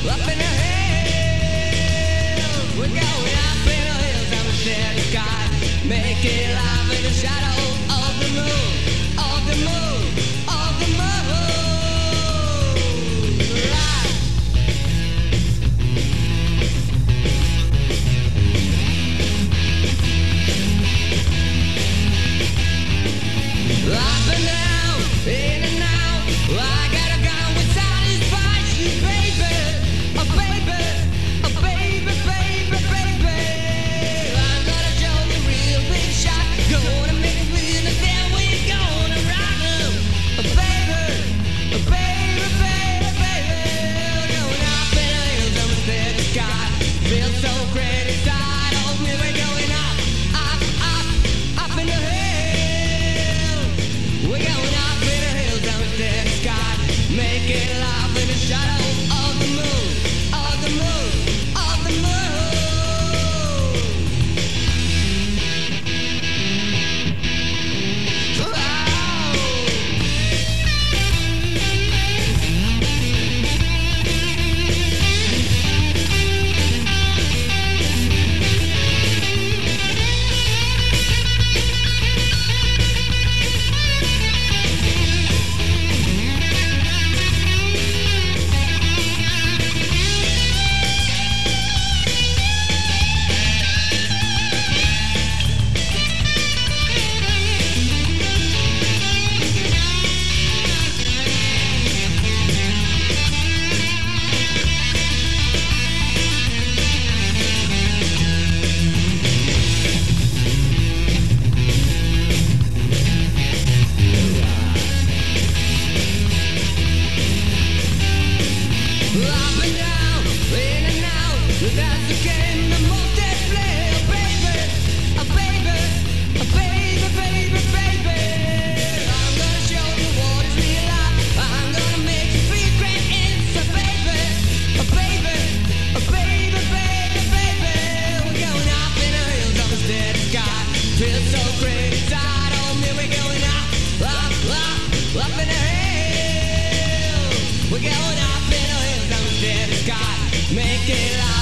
up in the hills. We're going up in the hills of the steady sky, making love in the shadow of the moon, of the moon, of the moon. Right. Up and down, in and out. I got a gun with satisfies you, baby. Oh, baby, oh, baby, baby, baby. I'm gonna show you real big shot. Gonna make it real and then we're gonna rock 'em. Oh, baby, oh, baby, baby, baby. Going up in the hills of the steady sky. Feel so great inside of me. We're going up, up, up, up in the hills. We're going up in the hills of the steady sky, making love in the shadow of the moon, of the moon, of the moon. Up and down, in and out, that's the game, the most they play. Oh, baby, oh, baby, oh, baby, baby, baby. I'm gonna show you what is real life. I'm gonna make you feel great inside, baby. Oh, baby, oh, baby, baby, baby. We're going up in the hills of the steady sky. Feel so great inside of me. We're going up, up, up, up in the hills. We're going up in the hills of the steady sky, making love.